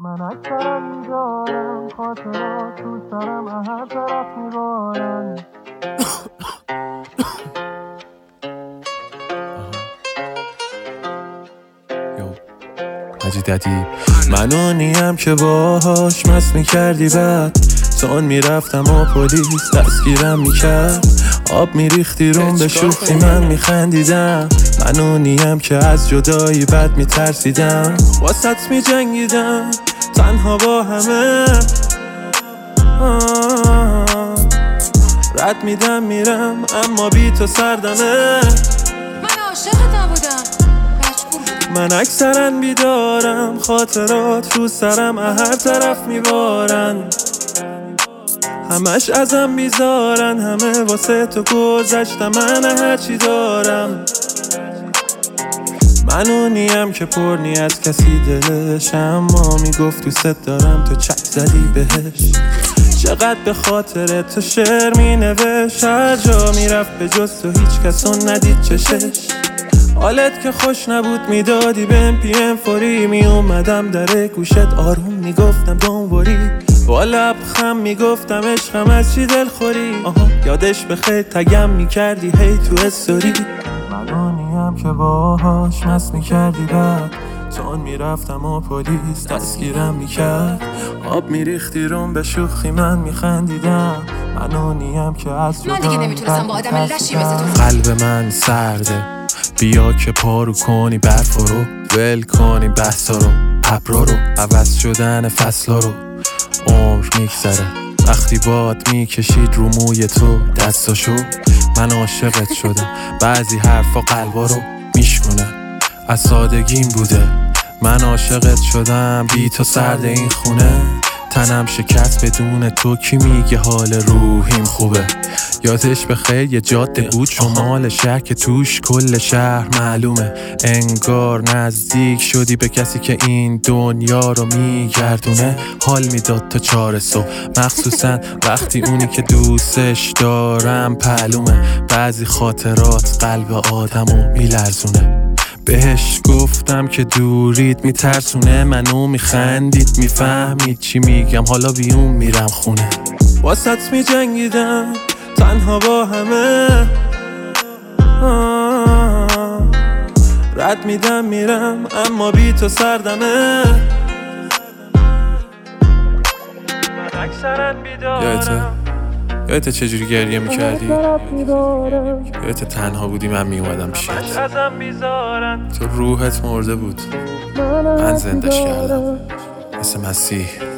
من اکثرا میدارم خاطرات تو سرم هر طرف میبارن. مجید ادیب. من اونیم که باهاش مست میکردی، بعد تون میرفتم و پلیس دستگیرم میکرد، آب میریختی روم به شوخی من میخندیدم. من اونیم که از جدایی بد میترسیدم، واسط میجنگیدم تنها با همه. رد میدم میرم اما بی تو سردمه. من عاشقت نبودم، من اکثرا بیدارم خاطرات رو سرم هر طرف میبارن. همش ازم بیزارن، همه واسه تو گذشتم، من هرچی دارم. من اونیم که پر نی از کسی دلش، اما میگفت دوست دارم تو چک زدی بهش. چقدر به خاطر تو شعر مینوشت، هر جا میرفت به جز تو هیچ کسون ندید چشش. حالت که خوش نبود میدادی بهم PM فوری، می اومدم در گوشت آروم میگفتم دنوری، با لبخم میگفتم عشقم از چی دلخوری. یادش بخیر تگم میکردی هی تو استوری. من اونیم که باهاش مست میکردی، بعد تون میرفتم و پلیس دستگیرم میکرد، آب میریختی روم به شوخی من میخندیدم. من اونیم که از من دیگه نمیتونستم با آدم لشی مثل تو. قلب من سرده، بیا که پارو کنی برف رو، ول کنی بحثا رو، ابرا رو، عوض شدن فصلا رو. عمر میگذره وقتی باد میکشید رو موی تو دستاشو. من عاشقت شدم، بعضی حرفا قلبا رو میشکنه، از سادگیم بوده. من عاشقت شدم، بی تو سرد این خونه. تنم شکست بدون تو، کی میگه حال روحیم خوبه. یادش بخیر یه جاده بود شمال شهر که توش کل شهر معلومه. انگار نزدیک شدی به کسی که این دنیا رو میگردونه. حال میداد تا 4 صبح، مخصوصا وقتی اونی که دوستش دارم پهلومه. بعضی خاطرات قلب آدمو میلرزونه. بهش گفتم که دورید میترسونه، منو میخندید میفهمید چی میگم، حالا بیون میرم خونه. واسط میجنگیدم تنها با همه. رد میدم میرم اما بی تو سردمه. من اکثرا بیدارم. یادت چجوری گریه میکردی؟ یادت تنها بودی من میومدم پیشت، تو روحت مرده بود من زندش کردم مثل مسیح.